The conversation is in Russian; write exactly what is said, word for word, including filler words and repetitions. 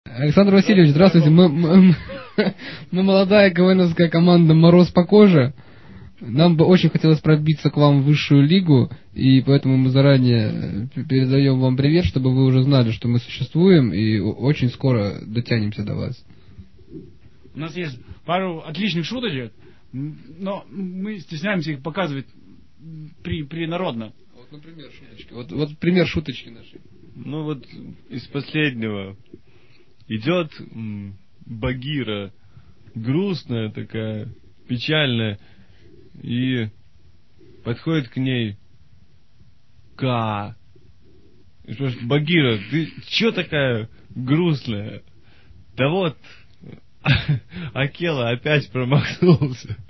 Александр Васильевич, здравствуйте. Мы, мы, мы молодая КВНовская команда «Мороз по коже». Нам бы очень хотелось пробиться к вам в высшую лигу, и поэтому мы заранее передаем вам привет, чтобы вы уже знали, что мы существуем, и очень скоро дотянемся до вас. У нас есть пару отличных шуточек, но мы стесняемся их показывать при, принародно. Вот, например, шуточки. Вот, вот пример шуточки нашей. Ну вот из последнего. Идет м, Багира, грустная такая, печальная, и подходит к ней Ка. И спрашивает: Багира, ты чё такая грустная? Да вот, Акела опять промахнулся.